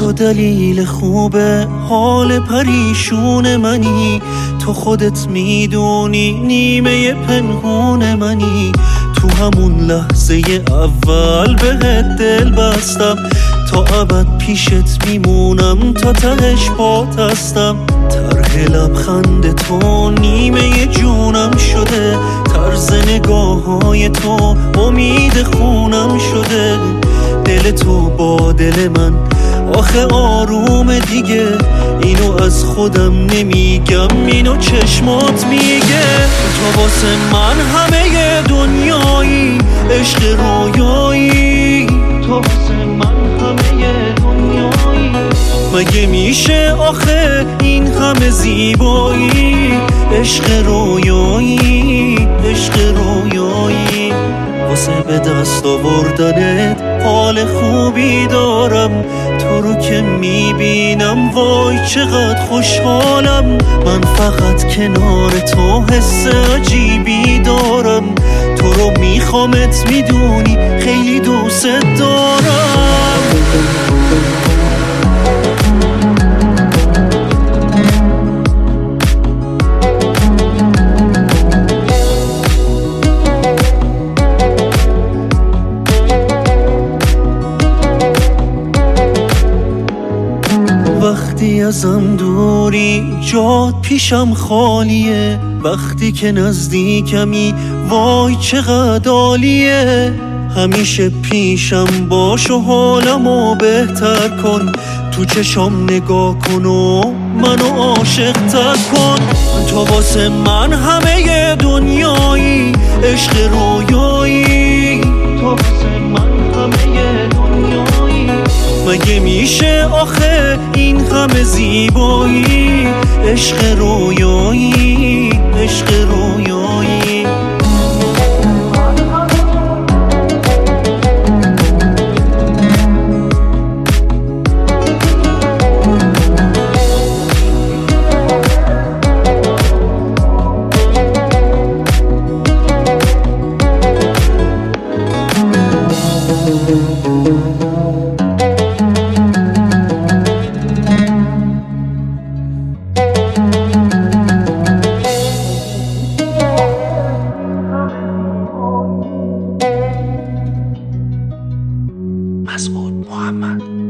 تو دلیل خوبه حال پریشون منی، تو خودت میدونی نیمه پنهون منی. تو همون لحظه اول بهت دل بستم، تا ابد پیشت میمونم، تا تهش پات هستم. طرح لبخند تو نیمه جونم شده، طرز نگاه‌های تو امید خونم شده. دل تو با دل من آخه آروم دیگه، اینو از خودم نمیگم، اینو چشمات میگه. تو واسه من همه دنیایی، عشق رویایی، تو واسه من همه دنیایی. مگه میشه آخه این همه زیبایی؟ عشق رویایی، عشق رویایی. واسه به دست آوردنت حال خوبی دارم، تو رو که میبینم وای چقدر خوشحالم. من فقط کنار تو حس عجیبی دارم، تو رو میخوامت میدونی خیلی دوست دارم. وقتی ازم دوری جات پیشم خالیه، وقتی که نزدیکمی وای چقدر عالیه. همیشه پیشم باش و حالمو بهتر کن، تو چشام نگاه کن و منو عاشق تر کن. تو واسه من همه دنیایی، عشق رویایی، تو واسه من همه دنیایی. مگه میشه آخه این همه زیبایی؟ عشق رویایی، عشق رویایی. مسعود محمد